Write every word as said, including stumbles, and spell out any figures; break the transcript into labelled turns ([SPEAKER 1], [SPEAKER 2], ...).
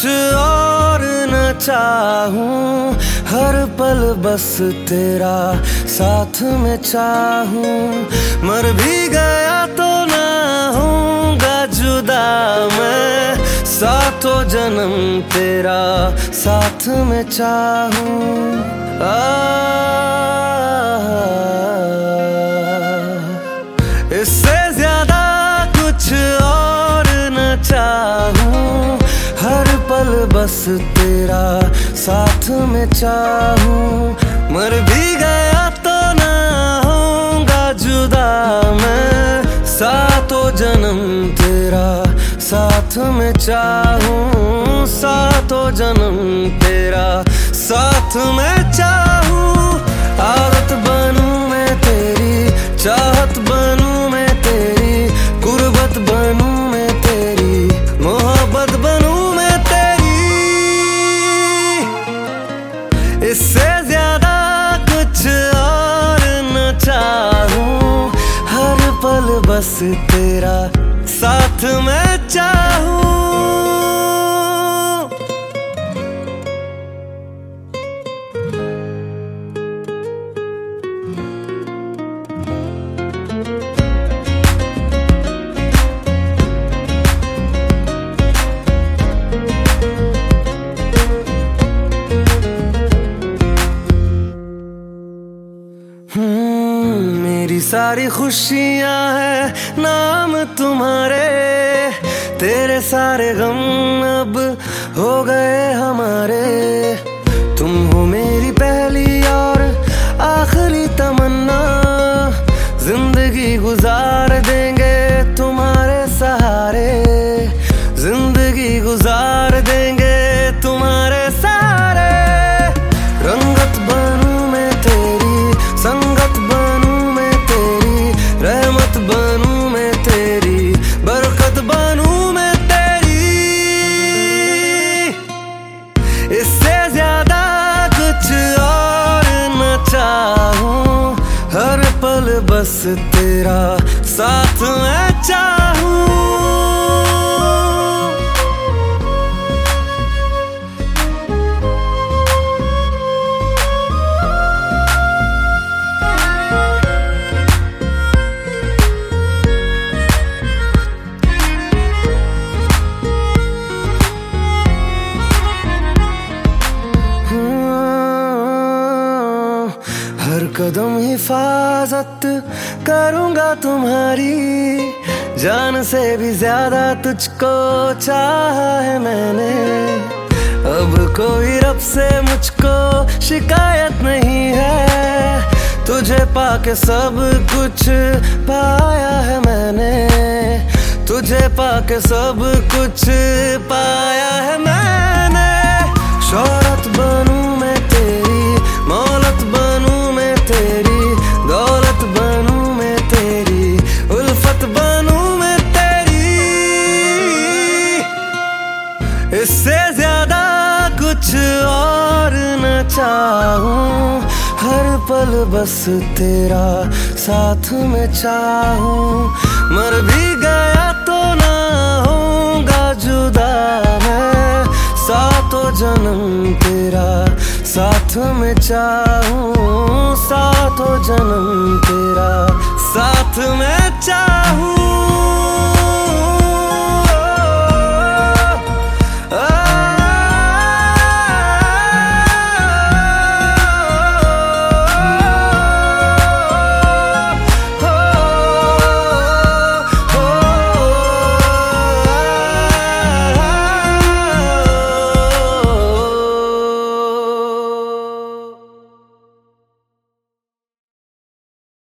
[SPEAKER 1] और न चाहूं, हर पल बस तेरा साथ में चाहूं। मर भी गया तो ना होऊंगा जुदा मैं, सातों जन्म तेरा साथ में चाहूं। आ, इससे ज्यादा कुछ और न चाहूं, हर पल बस तेरा साथ में चाहूं। मर भी गया तो ना होऊंगा जुदा मैं, सातों जन्म तेरा साथ में चाहूं। सातों जन्म तेरा साथ में चाहूं। आदत बनूं मैं तेरी, चाहत बनूं मैं तेरी, गुर्बत बनूं मैं तेरी, मोहब्बत बनूं मैं तेरी। इससे ज्यादा कुछ और न चाहूं, हर पल बस तेरा साथ में चाहूं। मेरी सारी खुशियां है नाम तुम्हारे, तेरे सारे गम अब हो गए हमारे। तुम हो मेरी पहली और आखिरी तमन्ना, जिंदगी गुजार देंगे तुम्हारे सहारे, जिंदगी गुजार देंगे तुम्हारे सहारे। रंगत बनूं मैं तेरी, संगत बनूं मैं तेरी, रहमत बनूं मैं तेरी, बरकत बनूं मैं तेरी। इससे ज्यादा कुछ और न चाहूं, हर पल बस तेरा साथ में चाहूं। हर कदम हिफाजत करूंगा तुम्हारी, जान से भी ज्यादा तुझको चाहा है मैंने। अब कोई रब से मुझको शिकायत नहीं है, तुझे पाके सब कुछ पाया है मैंने, तुझे पाके सब कुछ पाया है मैंने। शोहरत बनूं मैं तेरी, मौलत बनूं मैं तेरी, दौलत बनूं मैं तेरी, उल्फत बनूं मैं तेरी। इससे ज्यादा कुछ और न चाहूं, हर पल बस तेरा साथ में चाहूं। मर भी गया तो ना होऊंगा जुदा मैं, सातों जन्म तेरा साथ में चाहूं। सातों जन्म तेरा साथ में चाहूं।